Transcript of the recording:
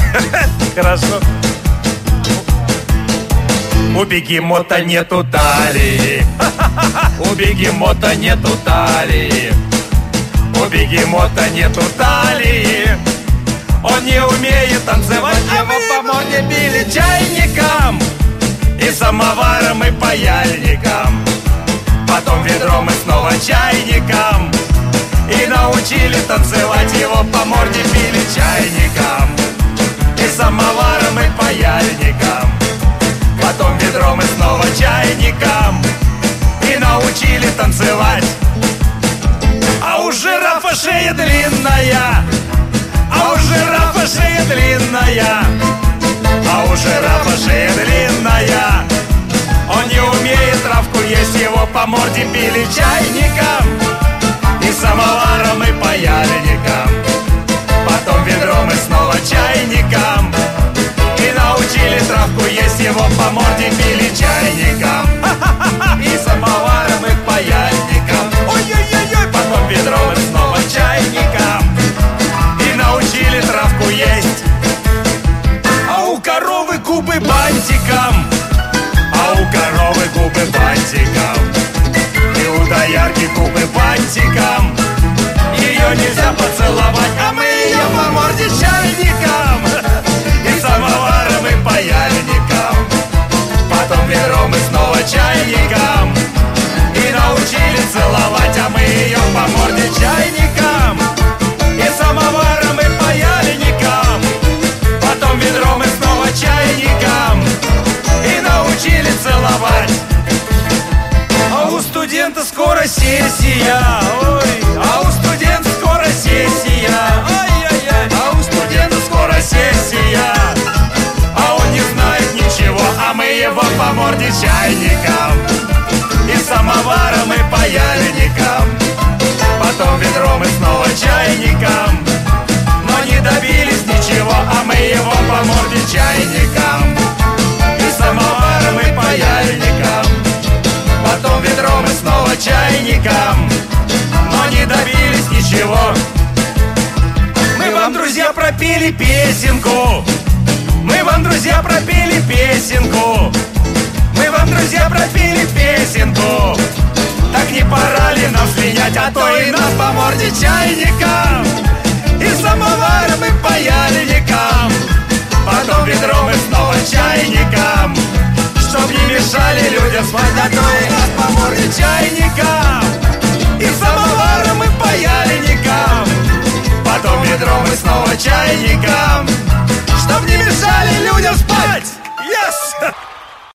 Хорошо. У бегемота нету талии. У бегемота нету талии. У бегемота нету талии. Он не умеет танцевать, а мы по морде били чайником и самоваром, и паяльником. Потом ведром и снова чайником. И научили танцевать, его по морде били чайником и самоваром, и паяльником. Потом ведром и снова чайником. И научили танцевать. А у жирафа шея длинная. А у жирафа шея длинная. А у жирафа шея длинная. Он не умеет травку есть, его по морде били чайником и самоваром, и паяльником. Потом ведром и снова чайником. И научили травку есть, его по морде били чайником и самоваром, и паяльником. Ой-ой-ой-ой. Потом ведром и снова чайником. И научили травку есть. А у коровы губы бантиком. А у коровы губы бантиком. И у доярки губы бантиком. Ее нельзя поцеловать, а мы ее по морде чайником и самоваром, и паяльником. Потом ведром и снова чайником. И научили целовать, а мы ее по морде чайником и самоваром, и паяльником. Потом ведром и снова чайником. И научили целовать. А у студента скоро сессия. Ой, а у студента скоро сессия. Ай-яй-яй. А у студента скоро сессия. А он не знает ничего, а мы его по морде чайником и самоваром, и паяльником. Потом ведром и снова чайником. Но не добились ничего, а мы его по морде чайником и самоваром, и паяльником. Потом ведром и снова чайником. Но не добились ничего. Мы вам, друзья, пропели песенку. Мы вам, друзья, пропели песенку. Мы вам, друзья, пропели песенку. Так не пора ли нам слинять, а то и нас по морде чайником и самоваром, и паяльником.